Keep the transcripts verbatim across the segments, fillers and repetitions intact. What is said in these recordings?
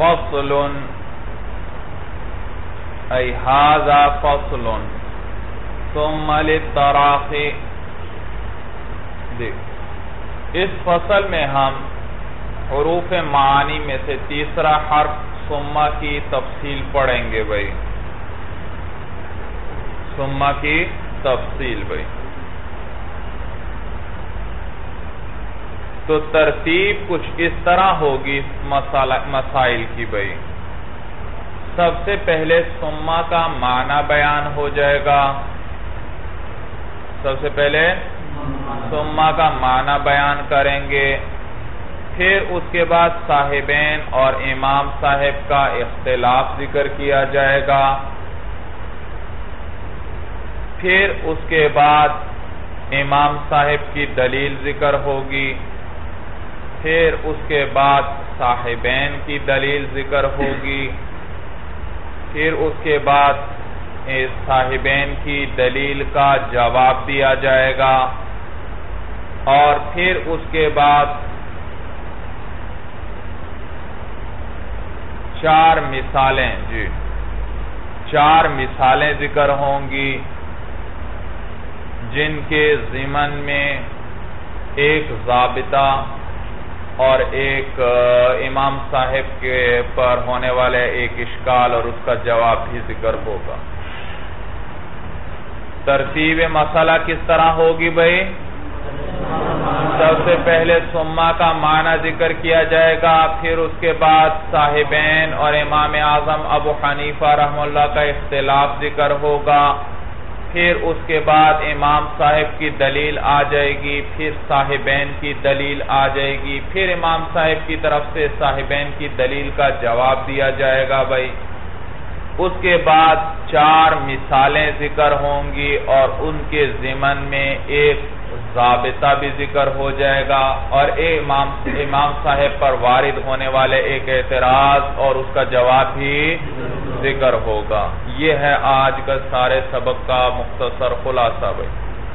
فصل ای ھذا فصل ثم للتراخی. دیکھ اس فصل میں ہم حروف معانی میں سے تیسرا حرف ثم کی تفصیل پڑھیں گے بھائی. ثم کی تفصیل بھائی. تو ترتیب کچھ اس طرح ہوگی مسائل کی بھائی. سب سے پہلے ثم کا معنی بیان ہو جائے گا. سب سے پہلے ثم کا معنی بیان کریں گے. پھر اس کے بعد صاحبین اور امام صاحب کا اختلاف ذکر کیا جائے گا. پھر اس کے بعد امام صاحب کی دلیل ذکر ہوگی. پھر اس کے بعد صاحبین کی دلیل ذکر ہوگی. پھر اس کے بعد صاحبین کی دلیل کا جواب دیا جائے گا. اور پھر اس کے بعد چار مثالیں جی چار مثالیں ذکر ہوں گی جن کے ضمن میں ایک ضابطہ اور ایک امام صاحب کے پر ہونے والے ایک اشکال اور اس کا جواب بھی ذکر ہوگا. ترتیب مسئلہ کس طرح ہوگی بھائی؟ سب سے پہلے ثم کا معنی ذکر کیا جائے گا. پھر اس کے بعد صاحبین اور امام اعظم ابو حنیفہ رحمہ اللہ کا اختلاف ذکر ہوگا. پھر اس کے بعد امام صاحب کی دلیل آ جائے گی. پھر صاحبین کی دلیل آ جائے گی. پھر امام صاحب کی طرف سے صاحبین کی دلیل کا جواب دیا جائے گا بھائی. اس کے بعد چار مثالیں ذکر ہوں گی اور ان کے ضمن میں ایک ضابطہ بھی ذکر ہو جائے گا اور امام امام صاحب پر وارد ہونے والے ایک اعتراض اور اس کا جواب بھی ذکر ہوگا. یہ ہے آج کا سارے سبق کا مختصر خلاصہ بھائی.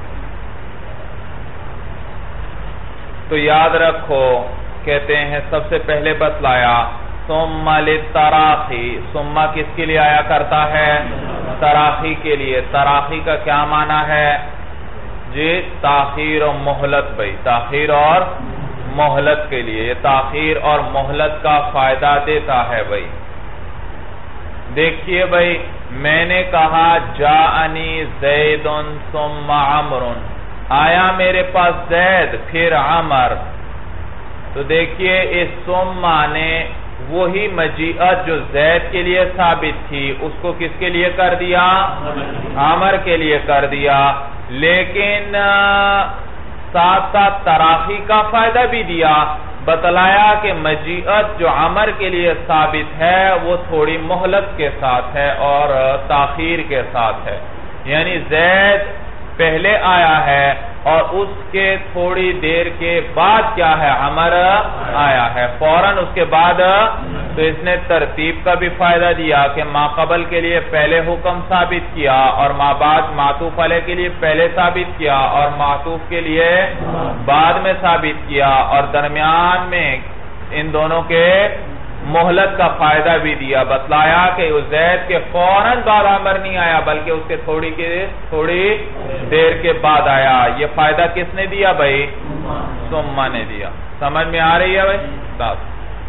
تو یاد رکھو کہتے ہیں سب سے پہلے بتلایا ثم للتراخی. ثم کس کے لیے آیا کرتا ہے؟ تراخی کے لیے. تراخی کا کیا معنی ہے جی؟ تاخیر اور مہلت بھائی. تاخیر اور مہلت کے لیے. یہ تاخیر اور مہلت کا فائدہ دیتا ہے بھائی. دیکھیے بھائی میں نے کہا جاءنی زید ثم عمر. آیا میرے پاس زید پھر عمر. تو دیکھیے اس ثم نے وہی مجیعت جو زید کے لیے ثابت تھی اس کو کس کے لیے کر دیا؟ عمر کے لیے کر دیا. لیکن ساتھ ساتھ تراخی کا فائدہ بھی دیا. بتلایا کہ مجیعت جو عمر کے لیے ثابت ہے وہ تھوڑی مہلت کے ساتھ ہے اور تاخیر کے ساتھ ہے. یعنی زید پہلے آیا ہے اور اس کے تھوڑی دیر کے بعد کیا ہے؟ عمر آیا ہے فوراً اس کے بعد. تو اس نے ترتیب کا بھی فائدہ دیا کہ ما قبل کے لیے پہلے حکم ثابت کیا اور ما بعد معطوف علیہ کے لیے پہلے ثابت کیا اور معطوف کے لیے بعد میں ثابت کیا اور درمیان میں ان دونوں کے مہلت کا فائدہ بھی دیا. بتلایا کہ اس زید کے فوراً بعد عمر نہیں آیا بلکہ اس کے تھوڑی کے تھوڑی دیر کے بعد آیا. یہ فائدہ کس نے دیا بھائی؟ ثم نے دیا. سمجھ میں آ رہی ہے بھائی بات؟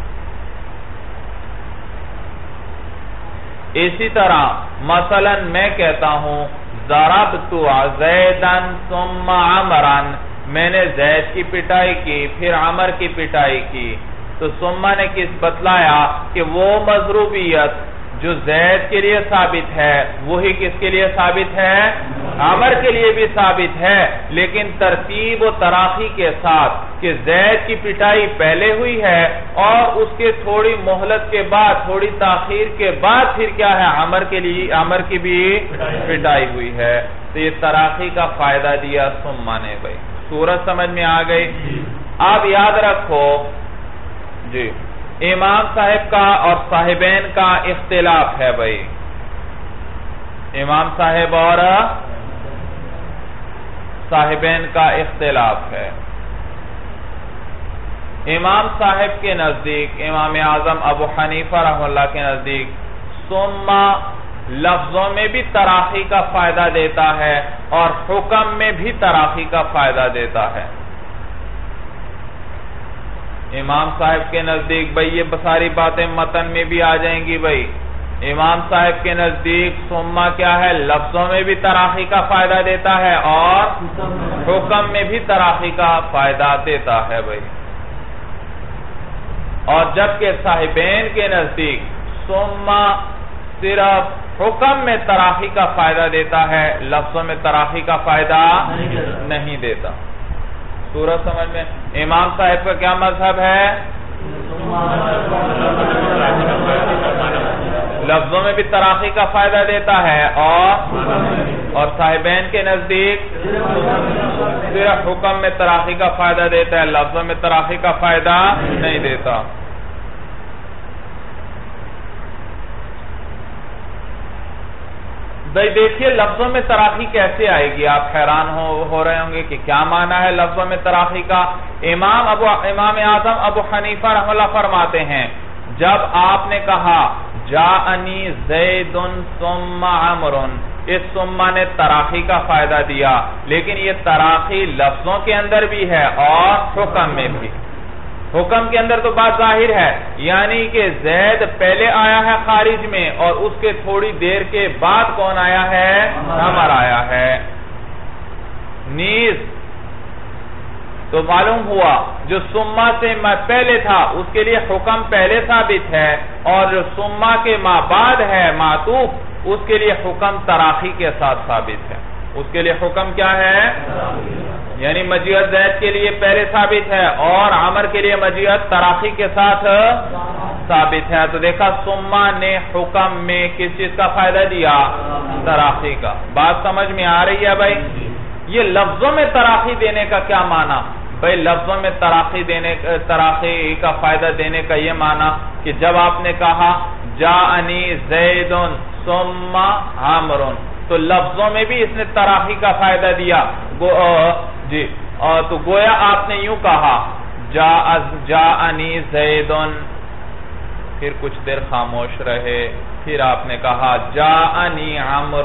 اسی طرح مثلا میں کہتا ہوں ضربت زیدا ثم عمرا. میں نے زید کی پٹائی کی پھر عمر کی پٹائی کی. تو ثم نے کس بتلایا کہ وہ مضروبیت جو زید کے لیے ثابت ہے وہی کس کے لیے ثابت ہے؟ عمر کے لیے بھی ثابت ہے. لیکن ترتیب و تراخی کے ساتھ کہ زید کی پٹائی پہلے ہوئی ہے اور اس کے تھوڑی مہلت کے بعد تھوڑی تاخیر کے بعد پھر کیا ہے؟ عمر کے لیے عمر کی بھی پٹائی ہوئی ہے. تو یہ تراخی کا فائدہ دیا ثم نے بھائی. صورت سمجھ میں آ گئی؟ اب یاد رکھو جی امام صاحب کا اور صاحبین کا اختلاف ہے بھائی. امام صاحب اور صاحبین کا اختلاف ہے. امام صاحب کے نزدیک، امام اعظم ابو حنیفہ رحمہ اللہ کے نزدیک ثم لفظوں میں بھی تراخی کا فائدہ دیتا ہے اور حکم میں بھی تراخی کا فائدہ دیتا ہے۔ امام صاحب کے نزدیک بھئی یہ ساری باتیں متن میں بھی آ جائیں گی بھئی، امام صاحب کے نزدیک ثم کیا ہے، لفظوں میں بھی تراخی کا فائدہ دیتا ہے اور حکم میں بھی تراخی کا فائدہ دیتا ہے بھئی۔ اور جبکہ صاحبین کے نزدیک ثم صرف حکم میں تراخی کا فائدہ دیتا ہے، لفظوں میں تراخی کا فائدہ نہیں دیتا۔ سورج سمجھ میں؟ امام صاحب کا کیا مذہب ہے؟ لفظوں میں بھی تراخی کا فائدہ دیتا ہے اور اور صاحبین کے نزدیک صرف حکم میں تراخی کا فائدہ دیتا ہے، لفظوں میں تراخی کا فائدہ نہیں دیتا۔ بھئی دیکھیے لفظوں میں تراخی کیسے آئے گی، آپ حیران ہو ہو رہے ہوں گے کہ کیا معنی ہے لفظوں میں تراخی کا۔ امام ابو امام اعظم ابو حنیفہ رحمہ اللہ فرماتے ہیں جب آپ نے کہا جاءنی زید ثم عمر، اس ثم نے تراخی کا فائدہ دیا، لیکن یہ تراخی لفظوں کے اندر بھی ہے اور حکم میں بھی۔ حکم کے اندر تو بات ظاہر ہے، یعنی کہ زید پہلے آیا ہے خارج میں اور اس کے تھوڑی دیر کے بعد کون آیا ہے؟ عمر آیا ہے۔ نیز تو معلوم ہوا جو ثم سے ما پہلے تھا اس کے لیے حکم پہلے ثابت ہے، اور جو ثم کے ما بعد ہے معطوف اس کے لیے حکم تراخی کے ساتھ ثابت ہے۔ اس کے لیے حکم کیا ہے؟ یعنی مجیت زید کے لیے پہلے ثابت ہے اور عمر کے لیے مجیت تراخی کے ساتھ ثابت ہے۔ تو دیکھا ثم نے حکم میں کس چیز کا فائدہ دیا؟ تراخی کا۔ بات سمجھ میں آ رہی ہے بھائی؟ یہ لفظوں میں تراخی دینے کا کیا معنی؟ بھائی لفظوں میں تراخی دینے تراخی کا فائدہ دینے کا یہ معنی کہ جب آپ نے کہا جاءنی زید ثم عمر، تو لفظوں میں بھی اس نے تراخی کا فائدہ دیا جی، تو گویا آپ نے یوں کہا جاءنی زید، پھر کچھ دیر خاموش رہے، پھر آپ نے کہا جاءنی عمر،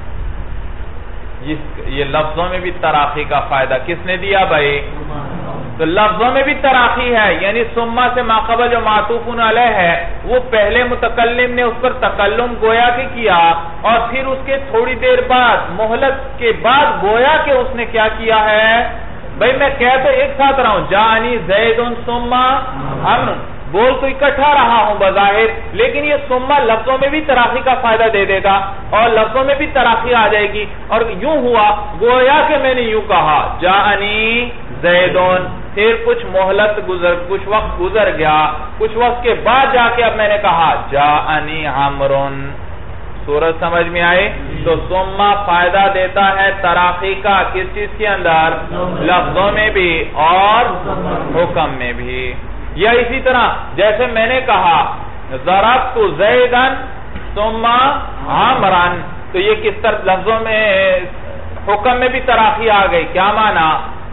یہ لفظوں میں بھی تراخی کا فائدہ کس نے دیا بھائی؟ تو لفظوں میں بھی تراخی ہے، یعنی ثم سے ماقبل جو معطوف علیہ ہے وہ پہلے متکلم نے اس پر تکلم گویا کہ کیا، اور پھر اس کے تھوڑی دیر بعد مہلت کے بعد گویا کہ اس نے کیا کیا ہے؟ بھائی میں کہتے ایک ساتھ رہا ہوں جاءنی زید ثم عمر، بول تو اکٹھا رہا ہوں بظاہر، لیکن یہ ثم لفظوں میں بھی تراخی کا فائدہ دے دے گا اور لفظوں میں بھی تراخی آ جائے گی، اور یوں ہوا گویا کہ میں نے یوں کہا جاءنی زیدون، پھر کچھ مہلت گزر کچھ وقت گزر گیا، کچھ وقت کے بعد جا کے اب میں نے کہا جاءنی عمرن۔ سورج سمجھ میں آئے؟ تو ثم فائدہ دیتا ہے تراخی کا کس چیز کے اندر؟ لفظوں میں بھی اور حکم میں بھی۔ یا اسی طرح جیسے میں نے کہا ضربت زیدن ثم عمرن، تو یہ کس طرح لفظوں میں حکم میں بھی تراخی آ گئی، کیا معنی؟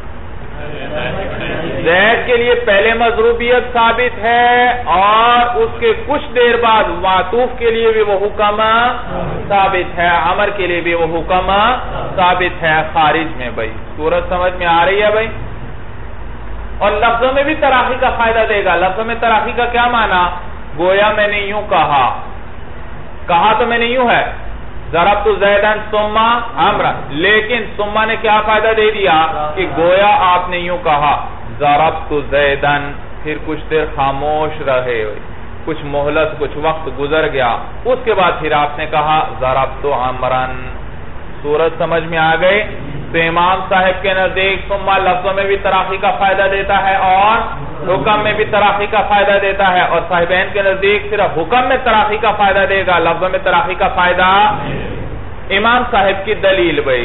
زید کے لیے پہلے مضروبیت ثابت ہے اور اس کے کچھ دیر بعد معطوف کے لیے بھی وہ حکم ثابت ہے، عمر کے لیے بھی وہ حکم ثابت ہے خارج میں۔ بھائی سورج سمجھ میں آ رہی ہے بھائی؟ اور لفظوں میں بھی تراخی کا فائدہ دے گا۔ لفظوں میں تراخی کا کیا معنی؟ گویا میں نے یوں کہا کہا تو میں نے یوں ہے ضربت زیدن ثم عمرن، لیکن ثم نے کیا فائدہ دے دیا کہ گویا آپ نے یوں کہا ضربت زیدن، پھر کچھ دیر خاموش رہے، کچھ مہلت کچھ وقت گزر گیا، اس کے بعد پھر آپ نے کہا ضربت عمرن۔ سورج سمجھ میں آ گئے؟ تو امام صاحب کے نزدیک ثم لفظوں میں بھی تراخی کا فائدہ دیتا ہے اور حکم میں بھی تراخی کا فائدہ دیتا ہے، اور صاحبین کے نزدیک صرف حکم میں تراخی کا فائدہ دے گا، لفظوں میں تراخی کا فائدہ۔ امام صاحب کی دلیل بھائی،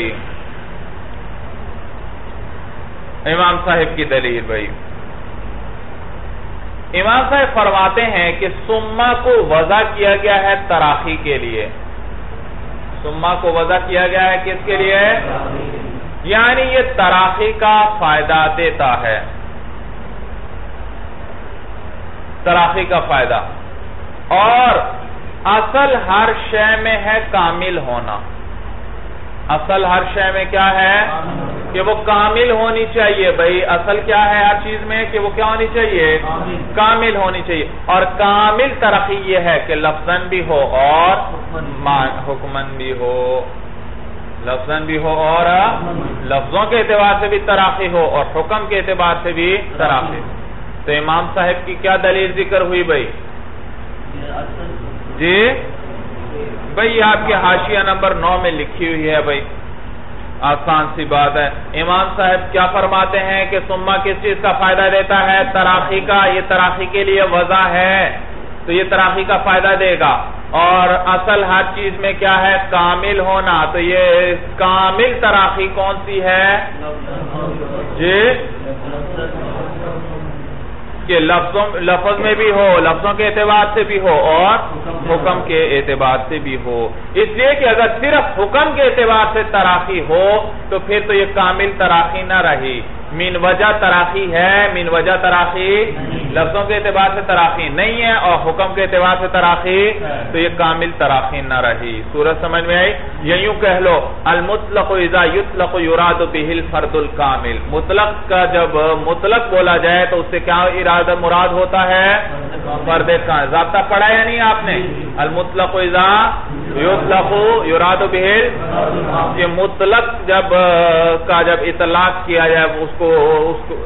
امام صاحب کی دلیل بھائی امام صاحب فرماتے ہیں کہ ثم کو وضع کیا گیا ہے تراخی کے لیے، ثم کو وضع کیا گیا ہے کس کے لیے؟ یعنی یہ تراخی کا فائدہ دیتا ہے۔ تراخی کا فائدہ. اور اصل ہر شے میں ہے کامل ہونا. اصل ہر شے میں کیا ہے کہ وہ کامل ہونی چاہیے. بھائی اصل کیا ہے ہر چیز میں کہ وہ کیا ہونی چاہیے, کامل ہونی چاہیے. اور کامل ترقی یہ ہے کہ لفظاً بھی ہو اور حکماً بھی ہو. لفظاً بھی ہو اور لفظوں کے اعتبار سے بھی تراخی ہو اور حکم کے اعتبار سے بھی تراخی. تو امام صاحب کی کیا دلیل ذکر ہوئی بھائی؟ جی بھائی یہ آپ کے حاشیہ نمبر نو میں لکھی ہوئی ہے. بھائی آسان سی بات ہے. امام صاحب کیا فرماتے ہیں کہ ثم کس چیز کا فائدہ دیتا ہے؟ تراخی کا. یہ تراخی کے لیے وضع ہے تو یہ تراخی کا فائدہ دے گا. اور اصل ہر چیز میں کیا ہے؟ کامل ہونا. تو یہ کامل تراخی کون سی ہے جی؟ کہ لفظوں لفظ میں بھی ہو, لفظوں کے اعتبار سے بھی ہو اور حکم کے اعتبار سے بھی ہو. اس لیے کہ اگر صرف حکم کے اعتبار سے تراخی ہو تو پھر تو یہ کامل تراخی نہ رہی. من وجہ تراخی ہے, من وجہ تراخی لفظوں کے اعتبار سے تراخی نہیں ہے اور حکم کے اعتبار سے تراخی, تو یہ کامل تراخی نہ رہی. سورج سمجھ میں آئی؟ یہ یوں کہہ لو المطلق اذا یطلق یراد به الفرد الکامل. مطلق کا جب مطلق بولا جائے تو اس سے کیا ارادہ مراد ہوتا ہے؟ فرد کامل. ضابطہ پڑھا یا نہیں آپ نے؟ المطلق اذا یطلق یراد به, یہ مطلق جب کا جب اطلاق کیا جائے اس کو اس کو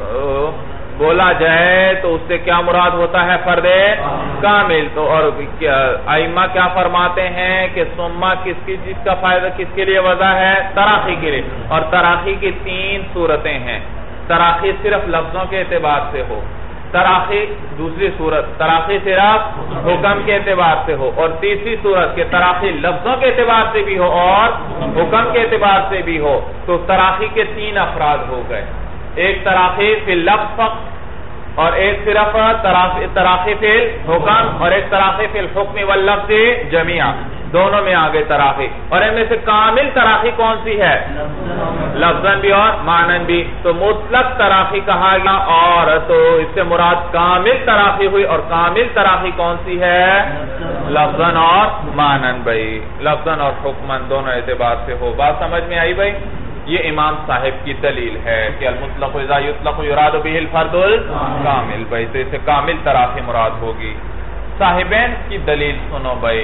بولا جائے تو اس سے کیا مراد ہوتا ہے؟ فرد کامل. تو اور ائمہ کیا فرماتے ہیں کہ ثم کس کی چیز کا فائدہ کس کے لیے وضع ہے؟ تراخی کے لیے. اور تراخی کی تین صورتیں ہیں. تراخی صرف لفظوں کے اعتبار سے ہو, تراخی دوسری صورت تراخی صرف حکم کے اعتبار سے ہو, اور تیسری صورت کہ تراخی لفظوں کے اعتبار سے بھی ہو اور حکم کے اعتبار سے بھی ہو. تو تراخی کے تین افراد ہو گئے. ایک تراخی فی اللفظ اور ایک صرف تراخی فی الحکم اور ایک تراخی فی الحکم واللفظ جميعا. دونوں میں آگے تراخی. اور ان میں سے کامل تراخی کون سی ہے؟ لفظاً بھی اور معنن بھی. تو مطلق تراخی کہا گیا اور تو اس سے مراد کامل تراخی ہوئی. اور کامل تراخی کون سی ہے؟ لفظاً اور معنن. بھائی لفظاً اور حکماً دونوں اعتبار سے ہو. بات سمجھ میں آئی بھائی؟ یہ امام صاحب کی دلیل ہے کہ المطلق اذا یطلق یراد به الفرد الکامل. بھائی تو اسے کامل تراخی مراد ہوگی. صاحبین کی دلیل سنو بھائی.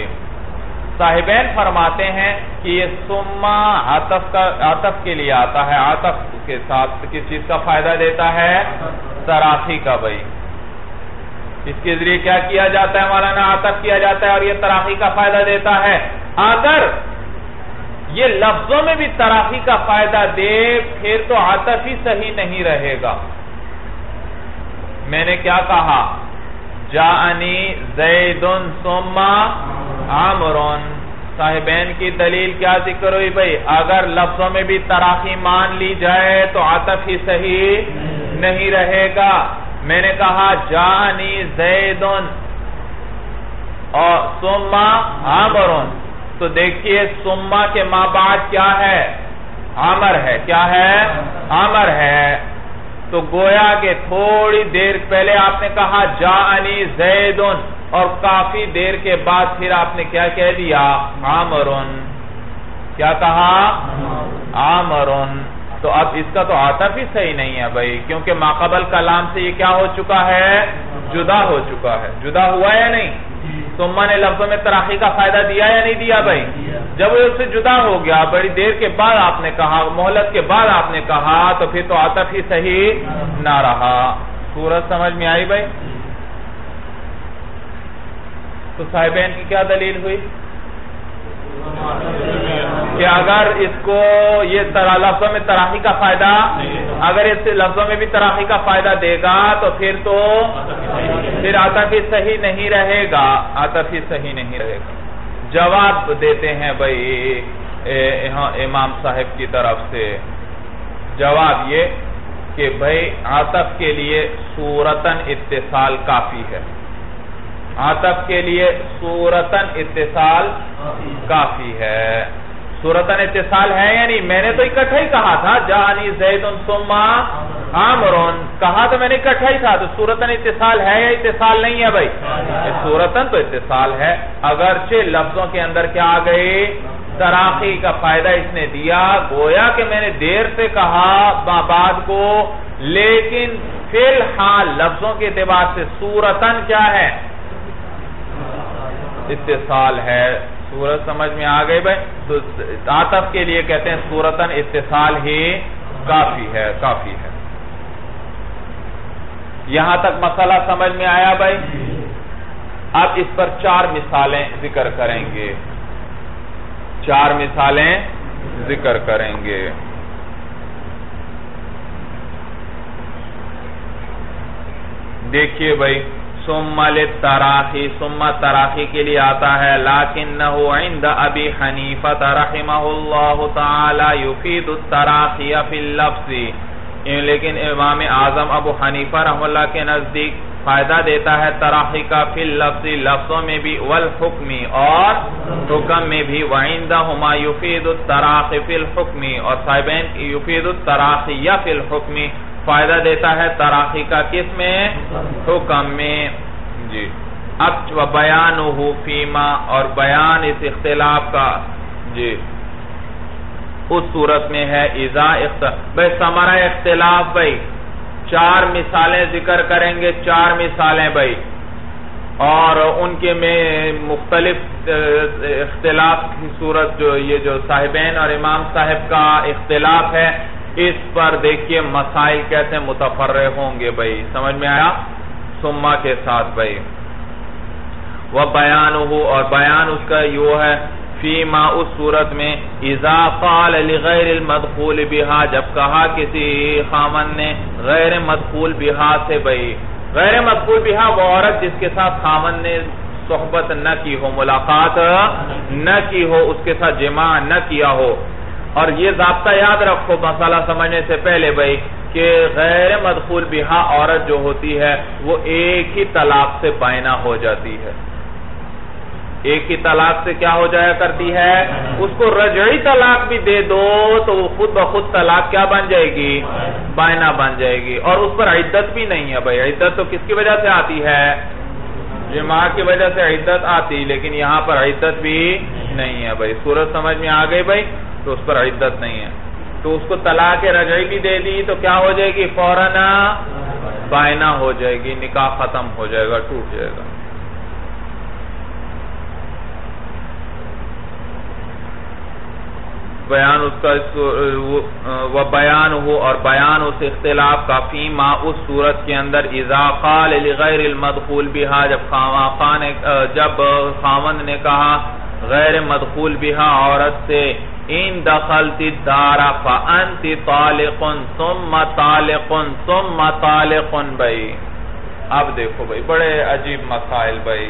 صاحبین فرماتے ہیں کہ یہ ثم عطف کا عطف کے لیے آتا ہے. عطف کے ساتھ کس چیز کا فائدہ دیتا ہے؟ تراخی کا. بھائی اس کے ذریعے کیا کیا جاتا ہے مولانا؟ عطف کیا جاتا ہے اور یہ تراخی کا فائدہ دیتا ہے. اگر یہ لفظوں میں بھی تراخی کا فائدہ دے پھر تو عطف ہی صحیح نہیں رہے گا. میں نے کیا کہا؟ جاءنی زید ثم عمر. صاحبین کی دلیل کیا ذکر ہوئی بھائی؟ اگر لفظوں میں بھی تراخی مان لی جائے تو عطف ہی صحیح نہیں رہے گا. میں نے کہا جاءنی زید اور ثم عمر. تو دیکھیے ثم کے ما بعد کیا ہے؟ عمر ہے. کیا ہے؟ عمر ہے. تو گویا کہ تھوڑی دیر پہلے آپ نے کہا جاءنی زید اور کافی دیر کے بعد پھر آپ نے کیا کہہ دیا؟ عمر. کیا کہا؟ عمر. تو اب اس کا تو عطف ہی صحیح نہیں ہے بھائی, کیونکہ ماقبل کلام سے یہ کیا ہو چکا ہے؟ جدا ہو چکا ہے. جدا ہوا یا نہیں؟ ثم نے لفظوں میں تراخی کا فائدہ دیا یا نہیں دیا بھائی؟ جب وہ اس سے جدا ہو گیا, بڑی دیر کے بعد آپ نے کہا, مہلت کے بعد آپ نے کہا, تو پھر تو عطف ہی صحیح نہ رہا. سورج سمجھ میں آئی بھائی؟ تو صاحبین کی کیا دلیل ہوئی کہ اگر اس کو یہ لفظوں میں تراخی کا فائدہ, اگر اس لفظوں میں بھی تراخی کا فائدہ دے گا تو پھر تو پھر عطف ہی صحیح نہیں رہے گا. عطف ہی صحیح نہیں رہے گا. جواب دیتے ہیں بھائی امام صاحب کی طرف سے. جواب یہ کہ بھائی عطف کے لیے صورتاً اتصال کافی ہے. عطف کے لیے صورتاً اتصال کافی ہے. صورتاً اتصال ہے یا نہیں؟ میں نے تو اکٹھا ہی کہا تھا جاءنی زید ثم عمرون کہا تو میں نے اکٹھا ہی تھا، تو صورتاً اتصال ہے یا اتصال نہیں ہے بھائی؟ صورتاً تو اتصال ہے، اگرچہ لفظوں کے اندر کیا آ گئی؟ تراخی کا فائدہ اس نے دیا، گویا کہ میں نے دیر سے کہا بعد کو، لیکن فی الحال لفظوں کے اعتبار سے صورتاً کیا ہے؟ اتصال ہے۔ صورت سمجھ میں آ گئی بھائی؟ تو عطف کے لیے کہتے ہیں صورتاً اتصال ہی کافی ہے، کافی ہے۔ یہاں تک مسئلہ سمجھ میں آیا بھائی؟ اب اس پر چار مثالیں ذکر کریں گے، چار مثالیں ذکر کریں گے۔ دیکھیے بھائی، ثم للتراخی، ثم تراخی کے لیے آتا ہے، لیکنہ عند ابی حنیفہ رحمہ اللہ تعالی یفید التراخی فی اللفظ، لیکن امام اعظم ابو حنیفہ رحمہ اللہ کے نزدیک فائدہ دیتا ہے تراخی کا فی اللفظ، لفظوں میں بھی، والحکم اور حکم میں بھی، وعندہما یفید التراخی فی الحکم، اور صاحبین یفید التراخی فی الحکم، فائدہ دیتا ہے تراخی کا کس میں؟ حکم میں۔ جی اب بیانہ فیما، اور بیان اس اختلاف کا جی اس صورت میں ہے اذا اختلاف، بھئی ثمرہ اختلاف بھئی چار مثالیں ذکر کریں گے، چار مثالیں بھئی، اور ان کے میں مختلف اختلاف کی صورت جو یہ جو صاحبین اور امام صاحب کا اختلاف ہے، اس پر دیکھیے مسائل کیسے متفرع ہوں گے بھئی، سمجھ میں آیا؟ ثم کے ساتھ بھئی، وَبَيَانُهُ، اور بیان اس کا یہ ہے فیما اس صورت میں، اذا قال لغیر المدخول بہا، جب کہا کسی خامن نے غیر مدخول بہا سے بھئی، غیر مدخول بہا وہ عورت جس کے ساتھ خامن نے صحبت نہ کی ہو، ملاقات نہ کی ہو، اس کے ساتھ جماع نہ کیا ہو۔ اور یہ ضابطہ یاد رکھو مسئلہ سمجھنے سے پہلے بھئی کہ غیر مدخول بہا عورت جو ہوتی ہے وہ ایک ہی طلاق سے بائنہ ہو جاتی ہے، ایک ہی طلاق سے کیا ہو جایا کرتی ہے؟ اس کو رجعی طلاق بھی دے دو تو وہ خود بخود طلاق کیا بن جائے گی؟ بائنہ بن جائے گی، اور اس پر عدت بھی نہیں ہے بھئی۔ عدت تو کس کی وجہ سے آتی ہے؟ جماع کی وجہ سے عدت آتی، لیکن یہاں پر عدت بھی نہیں ہے بھئی۔ صورت سمجھ میں آ گئی بھئی؟ تو اس پر عدت نہیں ہے، تو اس کو طلاق رجعی بھی دے دی تو کیا ہو جائے گی؟ فوراً بائنہ ہو جائے گی، نکاح ختم ہو جائے گا، ٹوٹ جائے گا۔ بیان اس کا وہ بیان ہو، اور بیان اس اختلاف کا فیما اس صورت کے اندر، اذا قال لغیر المدخول بہا، جب خامن جب خامن نے کہا غیر مدخول بہا عورت سے، ان دخلت الدار فانت طالق ثم طالق ثم طالق بھائی۔ اب دیکھو بھائی بڑے عجیب مسائل بھائی،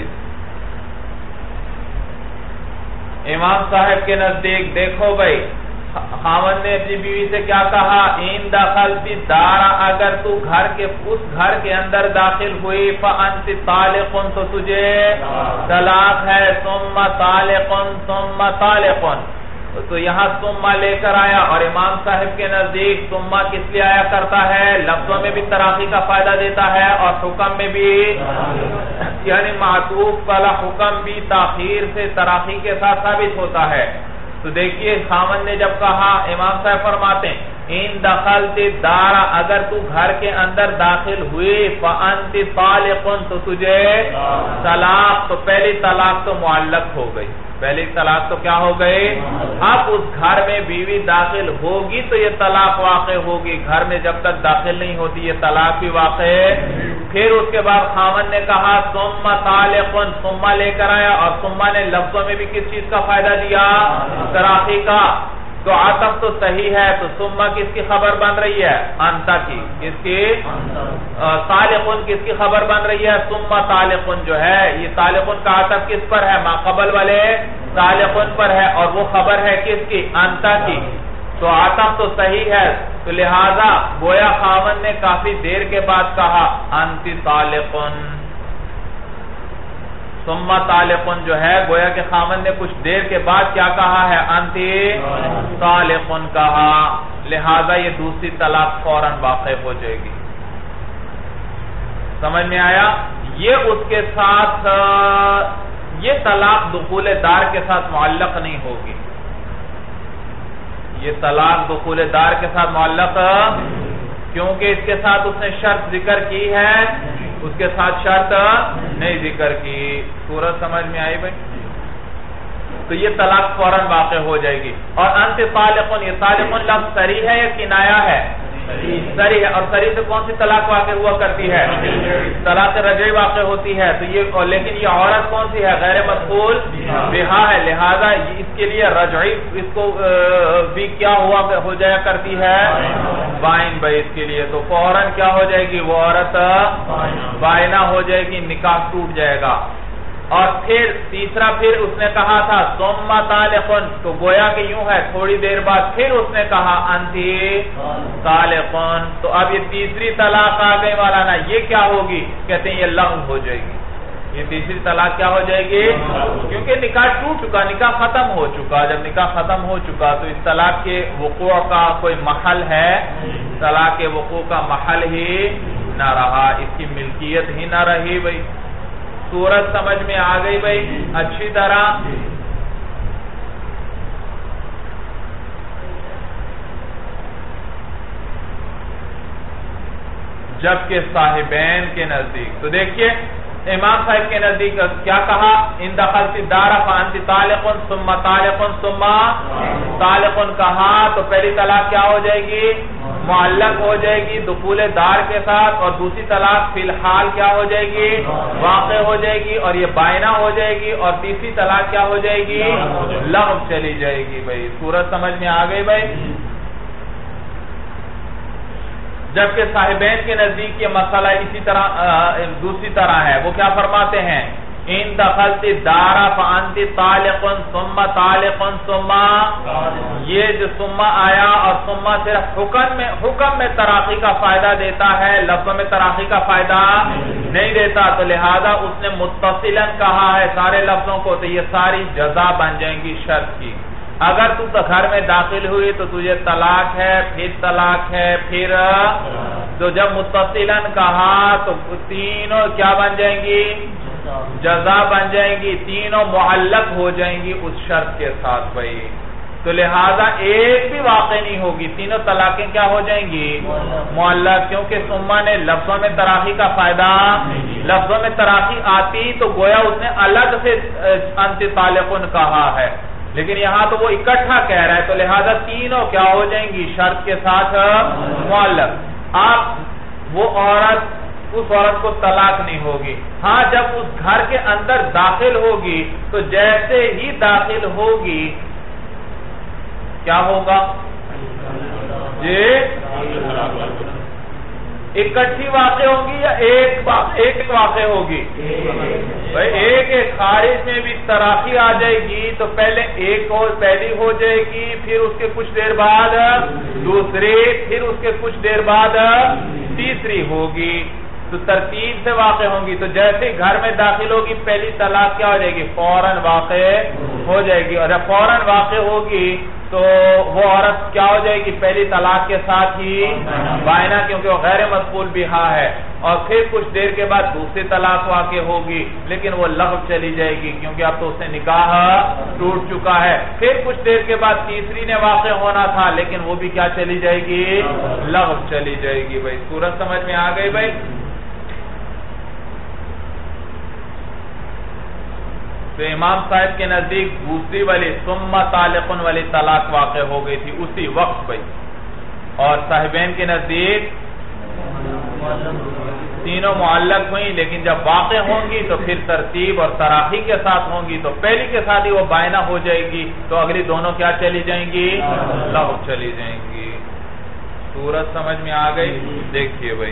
امام صاحب کے نزدیک دیکھو بھائی، خاوند نے اپنی بیوی سے کیا کہا؟ ان دخلت الدار، اگر تو گھر کے اس گھر کے اندر داخل ہوئی، فانت طالق تو تجھے طلاق ہے، ثم طالق ثم طالق، تو یہاں ثم لے کر آیا، اور امام صاحب کے نزدیک ثم کس لیے آیا کرتا ہے؟ لفظوں میں بھی تراخی کا فائدہ دیتا ہے اور حکم میں بھی، یعنی معطوف والا حکم بھی تاخیر سے تراخی کے ساتھ ثابت ہوتا ہے۔ تو دیکھیے خامن نے جب کہا، امام صاحب فرماتے ہیں ان دخلت الدار، اگر تو گھر کے اندر داخل ہوئی، فانت طالق تو تجھے طلاق، تو پہلی طلاق تو معلق ہو گئی، پہلی طلاق تو کیا ہو گئی؟ اب اس گھر میں بیوی داخل ہوگی تو یہ طلاق واقع ہوگی، گھر میں جب تک داخل نہیں ہوتی یہ طلاق بھی واقع ہے۔ پھر اس کے بعد خامن نے کہا ثم طالق، ثم لے کر آیا، اور ثم نے لفظوں میں بھی کس چیز کا فائدہ دیا؟ تراخی کا، تو عطف تو صحیح ہے، تو ثم کس کی خبر بن رہی ہے؟ انتا کی، کس کی؟ طالقن کس کی خبر بن رہی ہے؟ ثم طالقن جو ہے، یہ طالقن کا عطف کس پر ہے؟ ما قبل والے طالقن پر ہے، اور وہ خبر ہے کس کی؟ انتا کی، تو عطف تو صحیح ہے، تو لہذا گویا خاوند نے کافی دیر کے بعد کہا انت طالقن، ثم طالقن جو ہے گویا کہ خامن نے کچھ دیر کے بعد کیا کہا ہے؟ انتی طالقن کہا، لہذا یہ دوسری طلاق فوراً واقع ہو جائے گی۔ سمجھ میں آیا؟ یہ اس کے ساتھ یہ طلاق دخول دار کے ساتھ معلق نہیں ہوگی، یہ طلاق دخول دار کے ساتھ معلق، کیونکہ اس کے ساتھ اس نے شرط ذکر کی ہے، اس کے ساتھ شرط نہیں ذکر کی۔ صورت سمجھ میں آئی بھائی؟ تو یہ طلاق فوراً واقع ہو جائے گی۔ اور انت طالقن، یہ طالقن لفظ صریح ہے یا کنایہ ہے؟ صریح ہے۔ اور صریح سے کون سی طلاق واقع ہوا کرتی ہے؟ طلاق رجعی واقع ہوتی ہے۔ تو یہ لیکن یہ عورت کون سی ہے؟ غیر مدخول بہا ہے، لہذا اس کے لیے رجعی اس کو بھی کیا ہوا ہو جایا کرتی ہے؟ بائن بھائی اس کے لیے، تو فوراً کیا ہو جائے گی؟ وہ عورت بائنہ ہو جائے گی، نکاح ٹوٹ جائے گا۔ اور پھر تیسرا پھر اس نے کہا تھا ثم طالقن، تو گویا کہ یوں ہے تھوڑی دیر بعد پھر اس نے کہا انتی طالقن، تو اب یہ تیسری طلاق آ گئی مولانا، یہ کیا ہوگی؟ کہتے ہیں یہ لغو ہو جائے گی، یہ تیسری طلاق کیا ہو جائے گی؟ کیونکہ نکاح ٹوٹ چکا، نکاح ختم ہو چکا، جب نکاح ختم ہو چکا تو اس طلاق کے وقوع کا کوئی محل ہے؟ طلاق کے وقوع کا محل ہی نہ رہا، اس کی ملکیت ہی نہ رہی بھائی۔ صورت سمجھ میں آ گئی بھائی اچھی طرح؟ جبکہ صاحبین کے نزدیک، تو دیکھیے امام صاحب کے نزدیک کیا کہا؟ ان دخلت الدار فانت طالقن ثم طالقن ثم طالقن کہا، تو پہلی طلاق کیا ہو جائے گی؟ معلق ہو جائے گی دخول دار کے ساتھ، اور دوسری طلاق فی الحال کیا ہو جائے گی؟ واقع ہو جائے گی، اور یہ بائنہ ہو جائے گی، اور تیسری طلاق کیا ہو جائے گی؟ لغو چلی جائے گی بھائی۔ صورت سمجھ میں آ گئی بھائی؟ جبکہ صاحبین کے نزدیک یہ مسئلہ اسی طرح دوسری طرح ہے، وہ کیا فرماتے ہیں؟ ان دخلت الدار فانت طالقن ثم طالقن ثم، یہ جو ثم آیا اور ثم صرف حکم میں حکم میں تراخی کا فائدہ دیتا ہے، لفظوں میں تراخی کا فائدہ نہیں دیتا، تو لہذا اس نے متصلاً کہا ہے سارے لفظوں کو، تو یہ ساری جزا بن جائیں گی شرط کی۔ اگر تو گھر میں داخل ہوئی تو تجھے طلاق ہے، پھر طلاق ہے، پھر تو جب متصلاً کہا تو تینوں کیا بن جائیں گی؟ جزا بن جائیں گی، تینوں معلق ہو جائیں گی اس شرط کے ساتھ بھائی۔ تو لہذا ایک بھی واقع نہیں ہوگی، تینوں طلاقیں کیا ہو جائیں گی؟ معلق، کیونکہ ثم نے لفظوں میں تراخی کا فائدہ، لفظوں میں تراخی آتی تو گویا اس نے الگ سے انت طالقن کہا ہے، لیکن یہاں تو وہ اکٹھا کہہ رہا ہے، تو لہذا تینوں کیا ہو جائیں گی؟ شرط کے ساتھ معلق۔ آپ وہ عورت اس عورت کو طلاق نہیں ہوگی، ہاں جب اس گھر کے اندر داخل ہوگی تو جیسے ہی داخل ہوگی کیا ہوگا؟ جی اکٹھی واقع ہوگی یا ایک ایک واقع ہوگی؟ بھائی ایک ایک خارج میں بھی تراخی آ جائے گی تو پہلے ایک اور پہلی ہو جائے گی، پھر اس کے کچھ دیر بعد دوسری، پھر اس کے کچھ دیر بعد تیسری ہوگی، تو ترتیب سے واقع ہوں گی۔ تو جیسے گھر میں داخل ہوگی پہلی طلاق کیا ہو جائے گی؟ فوراً واقع ہو جائے گی، اور جب فوراً واقع ہوگی تو وہ عورت کیا ہو جائے گی؟ پہلی طلاق کے ساتھ ہی بائنہ، کیونکہ وہ غیر مدخول بہا ہے، اور پھر کچھ دیر کے بعد دوسری طلاق واقع ہوگی، لیکن وہ لغو چلی جائے گی کیونکہ اب تو اس نے نکاح ٹوٹ چکا ہے۔ پھر کچھ دیر کے بعد تیسری نے واقع ہونا تھا، لیکن وہ بھی کیا چلی جائے گی؟ لغو چلی جائے گی بھائی۔ صورت سمجھ میں آ گئی بھائی؟ تو امام صاحب کے نزدیک دوسری والی ثم طالقن والی طلاق واقع ہو گئی تھی اسی وقت بھائی، اور صاحبین کے نزدیک تینوں معلق ہوئیں، لیکن جب واقع ہوں گی تو پھر ترتیب اور تراخی کے ساتھ ہوں گی، تو پہلی کے ساتھ ہی وہ بائنہ ہو جائے گی، تو اگلی دونوں کیا چلی جائیں گی؟ لغو چلی جائیں گی۔ صورت سمجھ میں آ گئی؟ دیکھیے بھائی،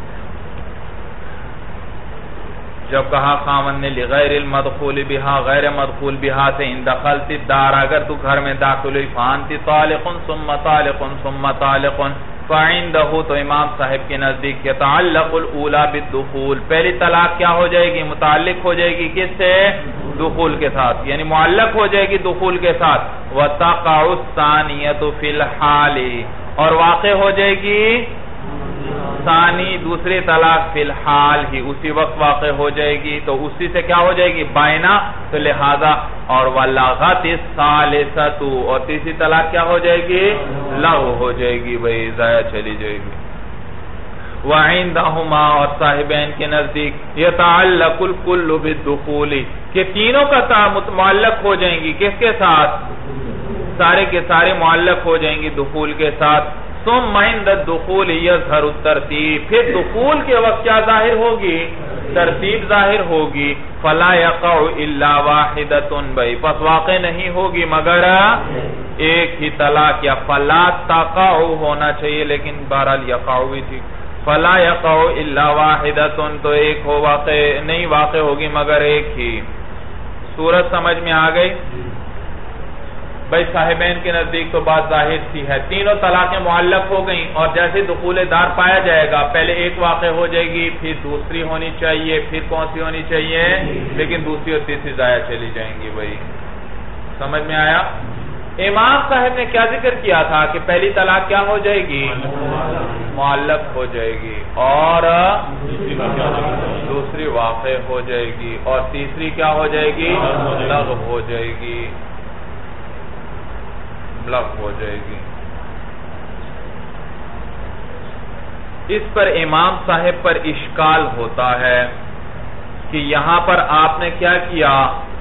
جب کہا خاوند نے لغیر المدخول بہا، غیر مدخول بہا سے ان دخلت الدار، اگر تو گھر میں داخل ہوئی فانت طالقن ثم طالقن ثم طالقن، فَعِنْدَهُ تو امام صاحب کے نزدیک يَتَعَلَّقُ الْأُولَى بِالدُّخُولِ پہلی طلاق کیا ہو جائے گی؟ متعلق ہو جائے گی کس سے؟ دخول کے ساتھ، یعنی معلق ہو جائے گی دخول کے ساتھ. وَتَقَعُ الثَّانِيَةُ فِي الْحَالِ اور واقع ہو جائے گی ثانی دوسری طلاق فی الحال ہی، اسی وقت واقع ہو جائے گی، تو اسی سے کیا ہو جائے گی؟ بائنا. تو لہذا اور وَلَغَتِ الثَّالِثَةُ اور تیسری طلاق کیا ہو جائے گی؟ لغو ہو جائے گی، بھئی ضائع چلی جائے گی. وَعِنْدَهُمَا اور صاحبین کے نزدیک يَتَعَلَّقُ الْكُلُّ بِالدُّخُولِ کہ تینوں کا معلق ہو جائیں گی کس کے ساتھ؟ سارے کے سارے معلق ہو جائیں گی دخول کے ساتھ. ثم عند الدخول يظهر الترتیب پھر دخول کے وقت کیا ظاہر ہوگی؟ ترتیب ظاہر ہوگی. فلا يقع الا واحدة بھئی پس واقع نہیں ہوگی مگر ایک ہی طلاق، یا فلا تقع ہونا چاہیے لیکن بہرحال یقع ہوئی تھی. فلا يقع الا واحدة تو ایک ہو واقع نہیں واقع ہوگی مگر ایک ہی. صورت سمجھ میں آ گئی؟ بھئی صاحبین کے نزدیک تو بات ظاہر سی ہے، تینوں طلاقیں معلق ہو گئیں اور جیسے دخول دار پایا جائے گا پہلے ایک واقع ہو جائے گی، پھر دوسری ہونی چاہیے، پھر کون سی ہونی چاہیے؟ لیکن دوسری اور تیسری ضائع چلی جائیں گی. بھئی سمجھ میں آیا؟ امام صاحب نے کیا ذکر کیا تھا کہ پہلی طلاق کیا ہو جائے گی؟ معلق ہو جائے گی اور دوسری واقع ہو جائے گی اور تیسری کیا ہو جائے گی؟ لغو ہو جائے گی، لغو ہو جائے گی. اس پر امام صاحب پر اشکال ہوتا ہے کہ یہاں پر آپ نے کیا کیا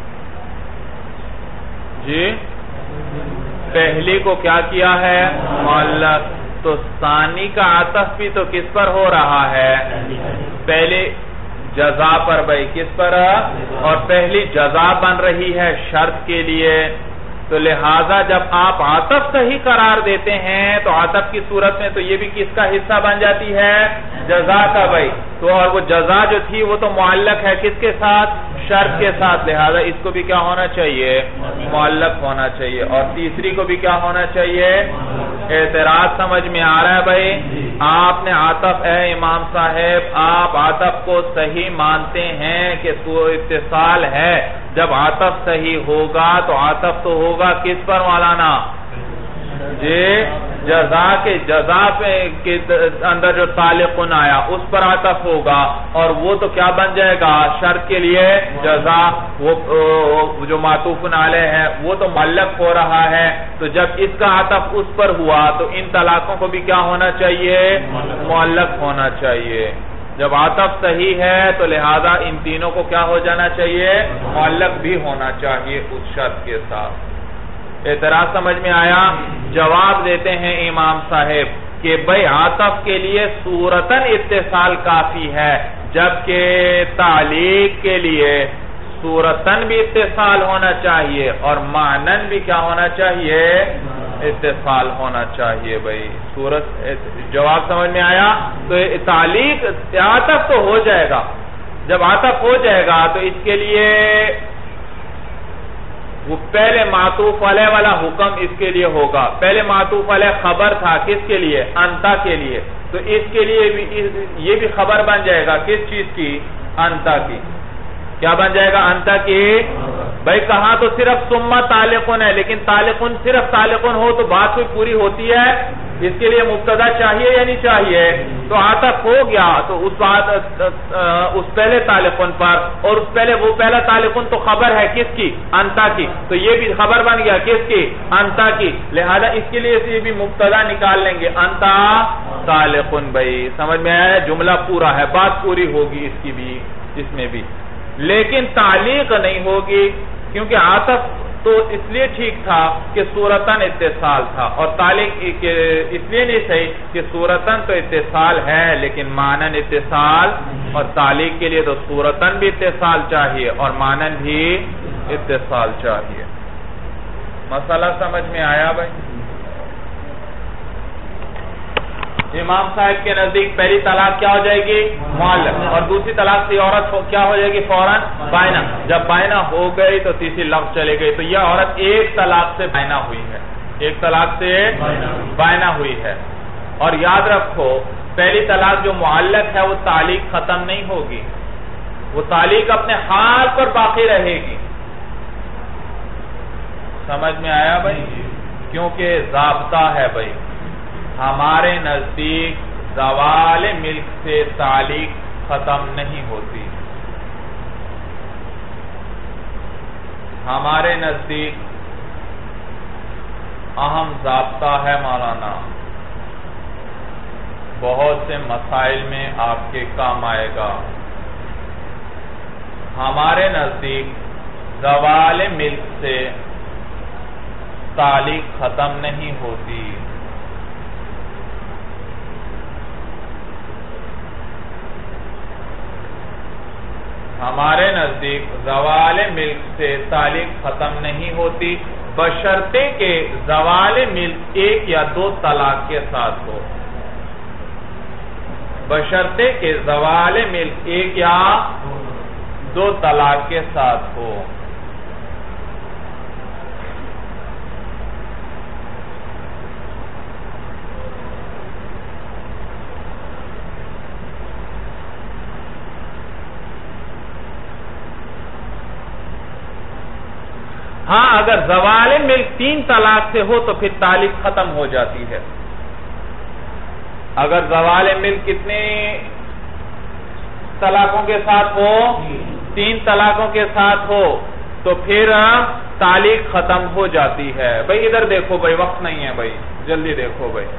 جی؟ پہلی کو کیا کیا ہے؟ معلق. تو ثانی کا عطف بھی تو کس پر ہو رہا ہے؟ پہلی جزا پر. بھئی کس پر؟ اور پہلی جزا بن رہی ہے شرط کے لیے، تو لہٰذا جب آپ عطف صحیح قرار دیتے ہیں تو عطف کی صورت میں تو یہ بھی کس کا حصہ بن جاتی ہے؟ جزا کا. بھئی تو اور وہ جزا جو تھی وہ تو معلق ہے کس کے ساتھ؟ شرط کے ساتھ، لہٰذا اس کو بھی کیا ہونا چاہیے؟ معلق ہونا چاہیے. اور تیسری کو بھی کیا ہونا چاہیے؟ اعتراض سمجھ میں آ رہا ہے؟ بھئی آپ نے عطف اے امام صاحب آپ عطف کو صحیح مانتے ہیں کہ اتصال ہے، جب عطف صحیح ہوگا تو عطف تو ہوگا کس پر مولانا؟ جی جزا کے جزا کے اندر جو تعلقن آیا اس پر عطف ہوگا اور وہ تو کیا بن جائے گا؟ شرط کے لیے جزا. وہ جو معطوف علیہ ہے وہ تو معلق ہو رہا ہے، تو جب اس کا عطف اس پر ہوا تو ان طلاقوں کو بھی کیا ہونا چاہیے؟ معلق ہونا چاہیے. جب عطف صحیح ہے تو لہذا ان تینوں کو کیا ہو جانا چاہیے؟ معلق بھی ہونا چاہیے اس شرط کے ساتھ. اعتراض سمجھ میں آیا؟ جواب دیتے ہیں امام صاحب کہ بھئی عطف کے لیے صورتاً اتصال کافی ہے، جبکہ تعلیق کے لیے صورتاً بھی اتصال ہونا چاہیے اور معنن بھی کیا ہونا چاہیے؟ اتصال ہونا چاہیے. بھئی صورت جواب سمجھ میں آیا؟ تو تعلیق عطف تو ہو جائے گا، جب عطف ہو جائے گا تو اس کے لیے وہ پہلے معطوف علیہ والا حکم اس کے لیے ہوگا. پہلے معطوف علیہ خبر تھا کس کے لیے؟ انتا کے لیے، تو اس کے لیے بھی یہ بھی خبر بن جائے گا کس چیز کی؟ انتا کی. کیا بن جائے گا؟ انتا کی. بھئی کہاں تو صرف ثم تعلقن ہے، لیکن تعلقن صرف تعلقن ہو تو بات کوئی پوری ہوتی ہے؟ اس کے لیے مبتدا چاہیے یا نہیں چاہیے؟ تو عطف ہو گیا تو اس بات اس پہلے تعلقن پر، اور اس پہلے وہ پہلا تعلقن تو خبر ہے کس کی؟ انتا کی. تو یہ بھی خبر بن گیا کس کی؟ انتا کی. لہذا اس کے لیے یہ بھی مبتدا نکال لیں گے انتا تعلقن. بھئی سمجھ میں آیا؟ جملہ پورا ہے، بات پوری ہوگی اس کی بھی، اس میں بھی. لیکن تعلیق نہیں ہوگی کیونکہ عطف تو اس لیے ٹھیک تھا کہ صورتاً اتصال تھا، اور تعلیق اس لیے نہیں صحیح کہ صورتاً تو اتصال ہے لیکن معنن اتصال، اور تعلیق کے لیے تو صورتاً بھی اتصال چاہیے اور معنن بھی اتصال چاہیے. مسئلہ سمجھ میں آیا بھائی؟ امام صاحب کے نزدیک پہلی طلاق کیا ہو جائے گی؟ معلق. اور دوسری طلاق سے عورت کیا ہو جائے گی؟ فوراً بائنا. جب بائنا ہو گئی تو تیسری لفظ چلے گئی، تو یہ عورت ایک طلاق سے بائنا ہوئی ہے، ایک طلاق سے بائنا ہوئی ہے. اور یاد رکھو پہلی طلاق جو معلق ہے وہ تعلیق ختم نہیں ہوگی، وہ تعلیق اپنے حال پر باقی رہے گی. سمجھ میں آیا بھائی؟ کیونکہ ضابطہ ہے بھائی، ہمارے نزدیک زوال ملک سے تعلیق ختم نہیں ہوتی. ہمارے نزدیک اہم ضابطہ ہے مولانا، بہت سے مسائل میں آپ کے کام آئے گا. ہمارے نزدیک زوال ملک سے تعلیق ختم نہیں ہوتی. ہمارے نزدیک زوال ملک سے تعلیق ختم نہیں ہوتی بشرطے کہ زوال ملک ایک یا دو طلاق کے ساتھ ہو. بشرطے کہ زوال ملک ایک یا دو طلاق کے ساتھ ہو. ہاں اگر زوال ملک تین طلاق سے ہو تو پھر تعلیق ختم ہو جاتی ہے. اگر زوال ملک کتنے طلاقوں کے ساتھ ہو؟ تین طلاقوں کے ساتھ ہو تو پھر تعلیق ختم ہو جاتی ہے. بھائی ادھر دیکھو بھائی، وقت نہیں ہے بھائی، جلدی دیکھو بھائی.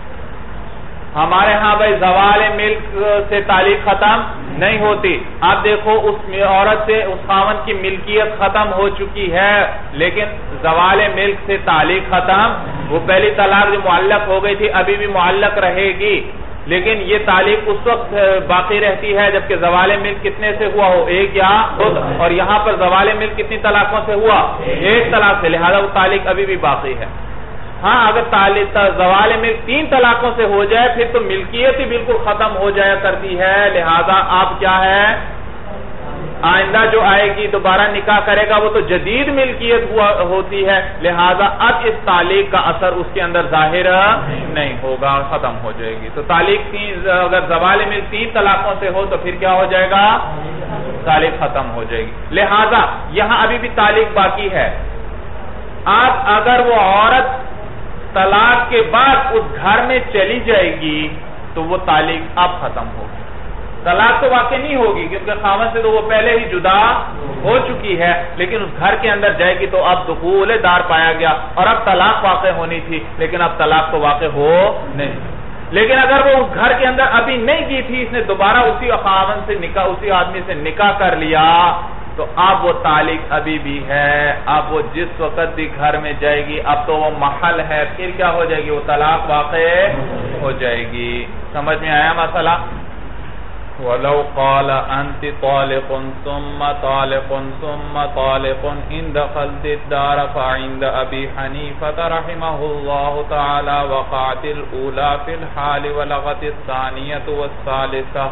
ہمارے ہاں بھائی زوال ملک سے تعلیق ختم نہیں ہوتی. آپ دیکھو اس عورت سے اس خاوند کی ملکیت ختم ہو چکی ہے لیکن زوال ملک سے تعلیق ختم، وہ پہلی طلاق جو معلق ہو گئی تھی ابھی بھی معلق رہے گی لیکن یہ تعلیق اس وقت باقی رہتی ہے جبکہ زوال ملک کتنے سے ہوا ہو؟ ایک یا دو. اور یہاں پر زوال ملک کتنی طلاقوں سے ہوا؟ ایک طلاق سے، لہذا وہ تعلیق ابھی بھی باقی ہے. ہاں اگر زوال ملک تین طلاقوں سے ہو جائے پھر تو ملکیت ہی بالکل ختم ہو جایا کرتی ہے. لہذا آپ کیا ہے، آئندہ جو آئے گی دوبارہ نکاح کرے گا وہ تو جدید ملکیت ہوتی ہے، لہذا اب اس تعلیق کا اثر اس کے اندر ظاہر نہیں ہوگا، ختم ہو جائے گی. تو تعلیق اگر زوال ملک تین طلاقوں سے ہو تو پھر کیا ہو جائے گا؟ تعلیق ختم ہو جائے گی. لہذا یہاں ابھی بھی تعلیق باقی ہے. آپ اگر وہ عورت طلاق کے بعد اس گھر میں چلی جائے گی تو وہ تعلیق اب ختم ہوگی. طلاق تو واقع نہیں ہوگی کیونکہ خاوند سے تو وہ پہلے ہی جدا ہو چکی ہے لیکن اس گھر کے اندر جائے گی تو اب دخول دار پایا گیا اور اب طلاق واقع ہونی تھی لیکن اب طلاق تو واقع ہو نہیں. لیکن اگر وہ اس گھر کے اندر ابھی نہیں کی تھی، اس نے دوبارہ اسی خاوند سے نکاح اسی آدمی سے نکاح کر لیا تو اب وہ تعلیق ابھی بھی ہے. اب وہ جس وقت بھی گھر میں جائے گی اب تو وہ محل ہے، پھر کیا ہو جائے گی؟ وہ طلاق واقع ہو جائے گی. سمجھ میں آیا مسئلہ؟ وَلَوْ قَالَ أَنْتِ طَالِقٌ ثُمَّ طَالِقٌ ثُمَّ طَالِقٌ إِنْ دَخَلْتِ الدَّارَ فَعِنْدَ أَبِي حَنِيفَةَ رَحِمَهُ اللَّهُ تَعَالَى وَقَعَتِ الْأُولَى فِي الْحَالِ وَلَغَتِ الثَّانِيَةُ وَالثَّالِثَةُ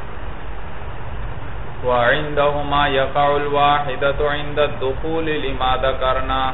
وَعِنْدَهُمَا يَقَعُ الْوَاحِدَةُ عِنْدَ الدُّخُولِ لِمَا ذَكَرْنَا.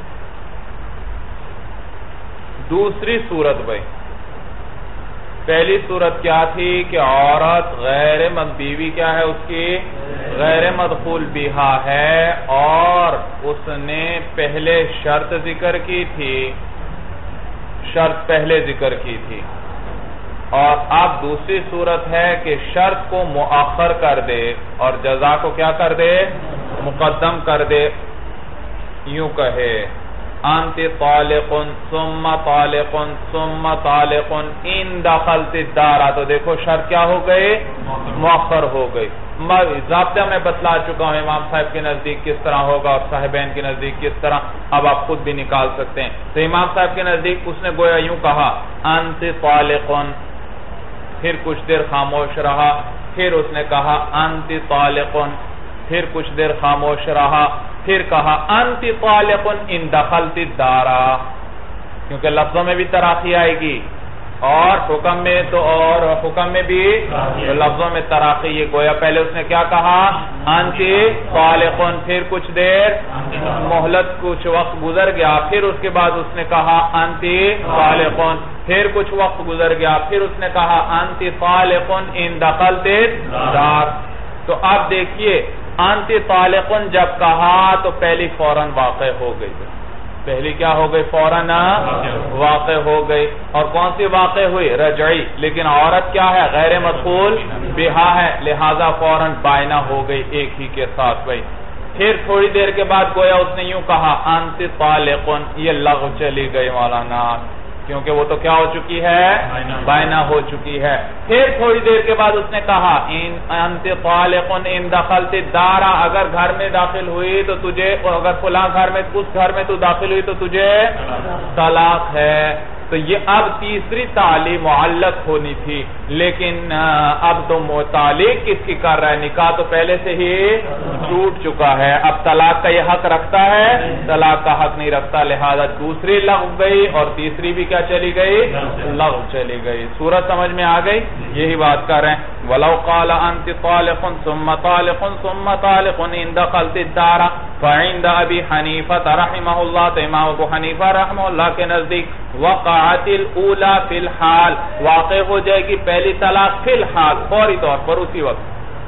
دوسری صورت بھائی، پہلی صورت کیا تھی کہ عورت غیر بیوی کیا ہے، اس کی غیر مدخول بہا ہے اور اس نے پہلے شرط ذکر کی تھی، شرط پہلے ذکر کی تھی. اور اب دوسری صورت ہے کہ شرط کو مؤخر کر دے اور جزا کو کیا کر دے؟ مقدم کر دے. یوں کہے انت طالق ثم طالق ثم طالق ان دخلت الدار، تو دیکھو شرط کیا ہو گئی؟ مؤخر ہو گئی. ضابطہ میں بتلا چکا ہوں امام صاحب کے نزدیک کس طرح ہوگا اور صاحبین کے نزدیک کس طرح، اب آپ خود بھی نکال سکتے ہیں. تو امام صاحب کے نزدیک اس نے گویا یوں کہا انت طالق، پھر کچھ دیر خاموش رہا، پھر اس نے کہا انت طالق، پھر کچھ دیر خاموش رہا، پھر کہا انت طالق ان دخلت الدار، کیونکہ لفظوں میں بھی تراخی آئے گی اور حکم میں تو اور حکم میں بھی لفظوں میں تراخی. یہ گویا پہلے اس نے کیا کہا انت طالق، پھر کچھ دیر مہلت کچھ وقت گزر گیا، پھر اس کے بعد اس نے کہا انت طالق، پھر کچھ وقت گزر گیا، پھر اس نے کہا انت طالق ان دخلت الدار. تو اب دیکھیے انت طالق جب کہا تو پہلی فوراً واقع ہو گئی، پہلی کیا ہو گئی؟ فوراً واقع ہو گئی. اور کون سی واقع ہوئی؟ رجعی. لیکن عورت کیا ہے؟ غیر مدخول بہا ہے، لہذا فوراً بائنہ ہو گئی ایک ہی کے ساتھ بھائی. پھر تھوڑی دیر کے بعد گویا اس نے یوں کہا انت طالق، یہ لغو چلی گئی مولانا، کیونکہ وہ تو کیا ہو چکی ہے؟ بائنہ ہو چکی ہے. پھر تھوڑی دیر کے بعد اس نے کہا انت طالق ان دخلت الدار، اگر گھر میں داخل ہوئی تو تجھے، اگر فلاں گھر میں، اس گھر میں تو داخل ہوئی تو تجھے طلاق ہے. تو یہ اب تیسری تعلیم معلق ہونی تھی، لیکن اب تو تعلیق کس کی کر رہا ہے؟ نکاح تو پہلے سے ہی ٹوٹ چکا ہے، اب طلاق کا یہ حق رکھتا ہے؟ طلاق کا حق نہیں رکھتا، لہذا دوسری لغو گئی اور تیسری بھی کیا چلی گئی؟ لغو چلی گئی. صورت سمجھ میں آ گئی؟ یہی بات کر رہے ہیں. وَلَوْ قَالَ أَنْتِ طَالِقٌ ثُمَّ طَالِقٌ ثُمَّ طَالِقٌ إِنْ دَخَلْتِ الدَّارَ فَعِنْدَ أَبِي حَنِيفَةَ رَحِمَهُ اللَّهُ، تو امام ابو حنیفہ رحمہ اللہ کے نزدیک وقعت الاولی فی الحال، واقع ہو جائے گی پہلی طلاق فی الحال، فوری طور پر اسی وقت.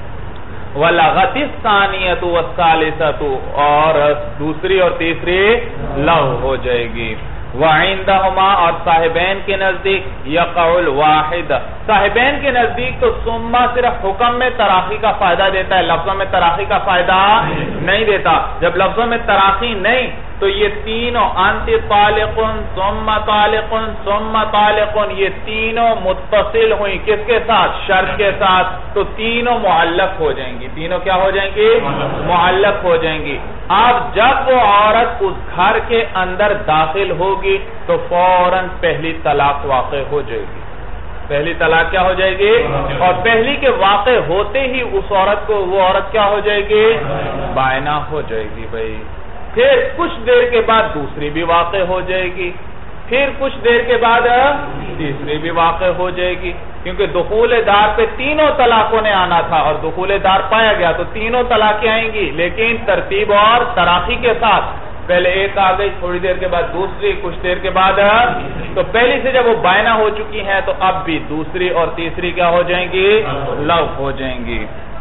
وَلَغَتِ الثَّانِيَةُ وَالثَّالِثَةُ، اور دوسری اور تیسری لغو ہو جائے گی. وَعِنْدَهُمَا، اور صاحبین کے نزدیک یقع الواحد، صاحبین کے نزدیک تو ثم صرف حکم میں تراخی کا فائدہ دیتا ہے، لفظوں میں تراخی کا فائدہ نہیں دیتا. جب لفظوں میں تراخی نہیں تو یہ تینوں انت طالق ثم طالق ثم طالق، یہ تینوں متصل ہوئی کس کے ساتھ؟ شرط کے ساتھ. تو تینوں معلق ہو جائیں گی، تینوں کیا ہو جائیں گی؟ معلق ہو جائیں گی. اب جب وہ عورت اس گھر کے اندر داخل ہوگی تو فوراً پہلی طلاق واقع ہو جائے گی. پہلی طلاق کیا ہو جائے گی؟ اور پہلی کے واقع ہوتے ہی اس عورت کو، وہ عورت کیا ہو جائے گی؟ بائنہ ہو جائے گی بھائی. پھر کچھ دیر کے بعد دوسری بھی واقع ہو جائے گی، پھر کچھ دیر کے بعد تیسری بھی واقع ہو جائے گی، کیونکہ دخول دار پہ تینوں طلاقوں نے آنا تھا اور دخول دار پایا گیا تو تینوں طلاقیں آئیں گی، لیکن ترتیب اور تراخی کے ساتھ. پہلے ایک آ گئی، تھوڑی دیر کے بعد دوسری، کچھ دیر کے بعد. تو پہلی سے جب وہ بائنہ ہو چکی ہیں تو اب بھی دوسری اور تیسری کیا ہو جائیں گی؟ لغو ہو جائیں گی.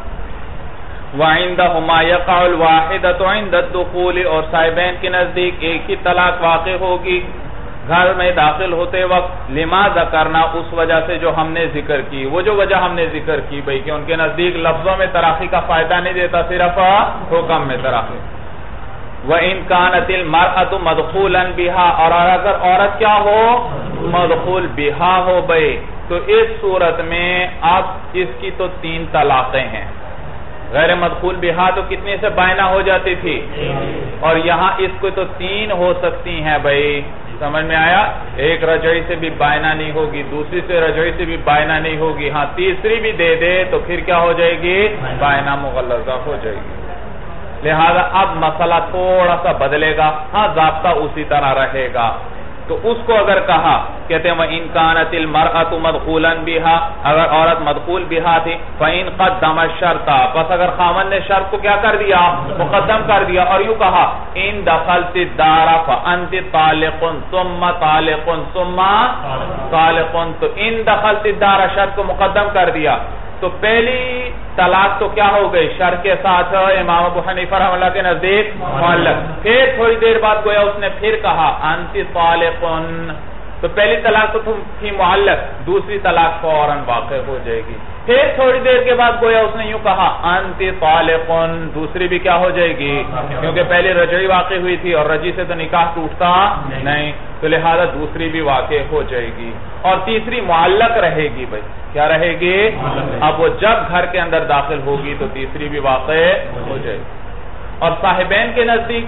وَعِنْدَهُمَا يَقَعُ الْوَاحِدَةُ عِنْدَ الدُّخُولِ، اور صاحبین کے نزدیک ایک ہی طلاق واقع ہوگی گھر میں داخل ہوتے وقت. لما ذکرنا، اس وجہ سے جو ہم نے ذکر کی، وہ جو وجہ ہم نے ذکر کی بھئی کہ ان کے نزدیک لفظوں میں تراخی کا فائدہ نہیں دیتا، صرف حکم میں تراخی. وَإِنْ كَانَتِ الْمَرْأَةُ مَدْخُولًا بِهَا، اور اگر عورت کیا ہو؟ مدخول بہا ہو بھئی، تو اس صورت میں اب اس کی تو تین طلاقیں ہیں. غیر مدخول بہا تو کتنے سے بائنہ ہو جاتی تھی؟ اور یہاں اس کو تو تین ہو سکتی ہیں بھئی. سمجھ میں آیا؟ ایک رجعی سے بھی بائنہ نہیں ہوگی، دوسری سے رجعی سے بھی بائنہ نہیں ہوگی، ہاں تیسری بھی دے دے تو پھر کیا ہو جائے گی؟ بائنہ مغلظہ ہو جائے گی. لہذا اب مسئلہ تھوڑا سا بدلے گا، ہاں ضابطہ اسی طرح رہے گا. تو اس کو اگر کہا، کہتے ہیں وَإِنْ كَانَتِ الْمَرْأَةُ مَدْخُولًا بِهَا، اگر عورت مدخول بہا تھی، فَإِنْ قَدَّمَ الشَّرْطَ، پس اگر خاوند نے شرط کو کیا کر دیا؟ مقدم کر دیا، اور یوں کہا إِنْ دَخَلْتِ الدَّارَ فَأَنْتِ طَالِقٌ ثُمَّ طَالِقٌ ثُمَّ طَالِقٌ، تو إِنْ دَخَلْتِ الدَّارَ شرط کو مقدم کر دیا تو پہلی طلاق تو کیا ہو گئی؟ شرط کے ساتھ امام ابو حنیفہ رحمہ اللہ کے نزدیک معلق. پھر تھوڑی دیر بعد گویا اس نے پھر کہا انت طالق، تو پہلی طلاق تو تھی معلق، دوسری طلاق فوراً واقع ہو جائے گی. پھر تھوڑی دیر کے بعد گویا اس نے یوں کہا انت طالق، دوسری بھی کیا ہو جائے گی؟ کیونکہ پہلی رجعی واقع ہوئی تھی اور رجعی سے تو نکاح ٹوٹتا نہیں، تو لہذا دوسری بھی واقع ہو جائے گی. اور تیسری معلق رہے گی بھائی. کیا رہے گی؟ اب وہ جب گھر کے اندر داخل ہوگی تو تیسری بھی واقع ہو جائے گی. اور صاحبین کے نزدیک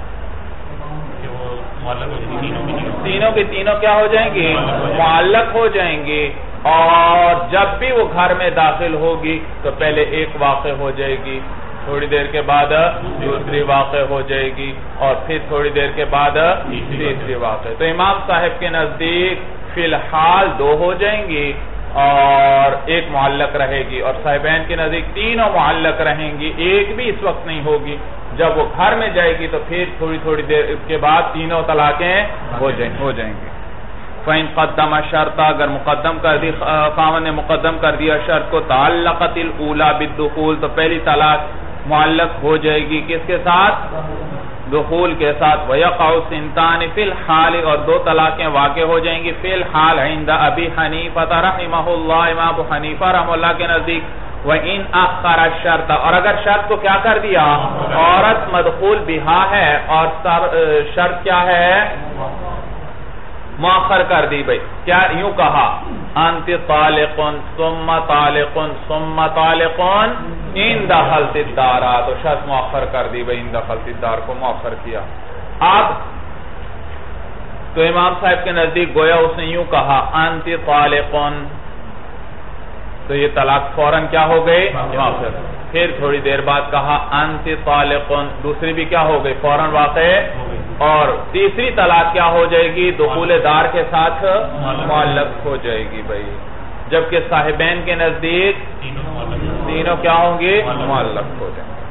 تینوں کے تینوں کیا ہو جائیں گی؟ معلق ہو جائیں گی. اور جب بھی وہ گھر میں داخل ہوگی تو پہلے ایک واقع ہو جائے گی، تھوڑی دیر کے بعد دوسری واقع ہو جائے گی، اور پھر تھوڑی دیر کے بعد تیسری واقع. تو امام صاحب کے نزدیک فی الحال دو ہو جائیں گی اور ایک معلق رہے گی، اور صاحبین کے نزدیک تینوں معلق رہیں گی، ایک بھی اس وقت نہیں ہوگی. جب وہ گھر میں جائے گی تو پھر تھوڑی تھوڑی دیر اس کے بعد تینوں طلاقیں ہو جائیں گی. فَإِن قَدَّمَ شَرْطًا اگر مقدم کر دی خاوند نے مقدم کر دیا شرط کو تعلقت الاولی بالدخول تو پہلی طلاق معلق ہو جائے گی کس کے ساتھ؟ دخول کے ساتھ. وَيَقَعُ سِنْتَانِ فِي الْحَالِ اور دو طلاقیں واقع ہو جائیں گی فی الحال عند ابی حنیفہ رحمہ اللہ امام ابو حنیفہ رحمہ اللہ کے نزدیک. وَإِنْ أَخَّرَ الشَّرْطَ اور اگر شرط کو کیا کر دیا؟ عورت مدخول بہا ہے اور شرط کیا ہے؟ مؤخر کر دی بھئی. کیا یوں کہا انت طالق ثم طالق ثم طالق ان دخلت الدار تو شرط مؤخر کر دی بھئی ان دخلت الدار کو مؤخر کیا. اب تو امام صاحب کے نزدیک گویا اس نے یوں کہا انت طالق تو یہ طلاق فوراً کیا ہو گئی؟ پھر تھوڑی دیر بعد کہا انت طالق دوسری بھی کیا ہو گئی؟ فوراً واقع. اور تیسری طلاق کیا ہو جائے گی؟ دخول دار کے ساتھ معلق ہو جائے گی بھئی. جبکہ صاحبین کے نزدیک تینوں کیا ہوں گے؟ معلق ہو جائیں گے.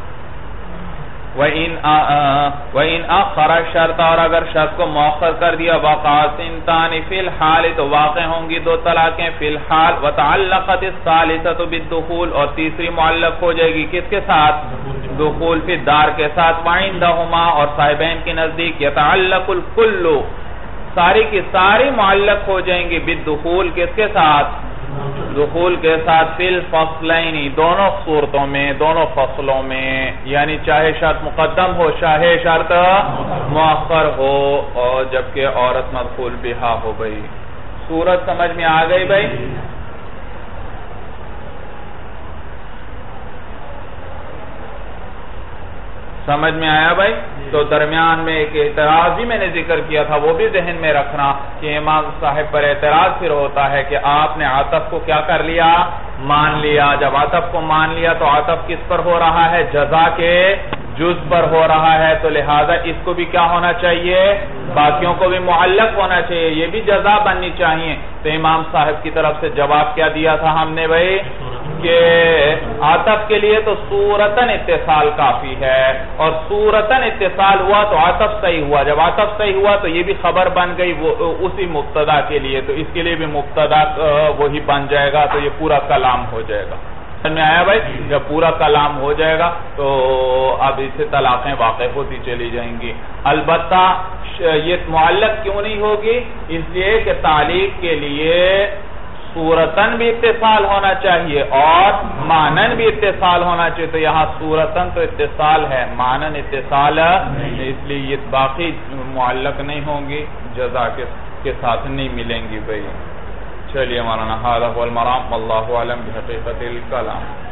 وَإِنْ أَخَّرَ الشَّرْطَ اور اگر شرط کو مؤخر کر دیا وَقَعَ ثِنْتَانِ فِي الْحَالِ تو واقع ہوں گی دو طلاقیں فی الحال. وَتَعَلَّقَتِ الثَّالِثَةُ بِالدُّخُولِ اور تیسری معلق ہو جائے گی کس کے ساتھ؟ دخول فی الدار کے ساتھ. وَعِنْدَهُمَا اور صاحبین کے نزدیک يَتَعَلَّقُ الْكُلُّ ساری کی ساری معلق ہو جائیں گی بالدخول کس کے ساتھ؟ دخول کے ساتھ فی الفصلین دونوں صورتوں میں دونوں فصلوں میں یعنی چاہے شرط مقدم ہو چاہے شرط مؤخر ہو اور جبکہ عورت مدخول بہا ہو بھئی. صورت سمجھ میں آ گئی بھئی؟ سمجھ میں آیا بھائی؟ تو درمیان میں ایک اعتراض بھی میں نے ذکر کیا تھا وہ بھی ذہن میں رکھنا کہ امام صاحب پر اعتراض پھر ہوتا ہے کہ آپ نے عطف کو کیا کر لیا؟ مان لیا. جب عطف کو مان لیا تو عطف کس پر ہو رہا ہے؟ جزا کے جز پر ہو رہا ہے تو لہذا اس کو بھی کیا ہونا چاہیے؟ باقیوں کو بھی معلق ہونا چاہیے یہ بھی جزا بننی چاہیے. تو امام صاحب کی طرف سے جواب کیا دیا تھا ہم نے بھائی کہ عطف کے لیے تو صورتاً اتصال کافی ہے اور صورتاً اتصال ہوا تو عطف صحیح ہوا. جب عطف صحیح ہوا تو یہ بھی خبر بن گئی اسی مبتدا کے لیے تو اس کے لیے بھی مبتدا وہی بن جائے گا تو یہ پورا کلام ہو جائے گا. میں آیا بھائی جب پورا کلام ہو جائے گا تو اب اس سے طلاقیں واقع ہوتی چلی جائیں گی. البتہ یہ معلق کیوں نہیں ہوگی؟ اس لیے کہ تعلیق کے لیے صورتاً بھی اتصال ہونا چاہیے اور معنن بھی اتصال ہونا چاہیے. تو یہاں صورتاً تو اتصال ہے معنن اتصال اس لیے یہ باقی معلق نہیں ہوں گی جزا کے ساتھ نہیں ملیں گی بھئی. چلیے مولانا ھذا هو المرام واللہ اعلم بحقیقت الکلام.